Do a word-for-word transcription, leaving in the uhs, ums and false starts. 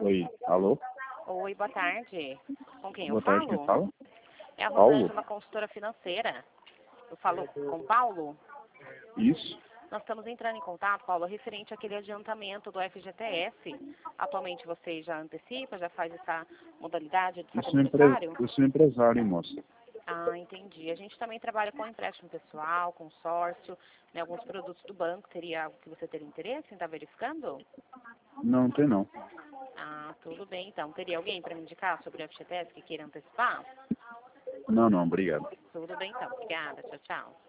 Oi, alô? Oi, boa tarde. Com quem Boa eu tarde, falo? quem fala? É a Paulo? Rosângela, consultora financeira. Eu falo com Paulo? Isso. Nós estamos entrando em contato, Paulo, referente àquele adiantamento do F G T S. Atualmente você já antecipa, já faz essa modalidade de Eu saque sou, empre... aniversário? eu sou empresário, moça. Ah, entendi. A gente também trabalha com empréstimo pessoal, consórcio, né, alguns produtos do banco. Teria algo que você teria interesse em estar verificando? Não, não tem não. Ah, tudo bem então. Teria alguém para me indicar sobre o F G T S que queira antecipar? Não, não, obrigado. Tudo bem então. Obrigada. Tchau, tchau.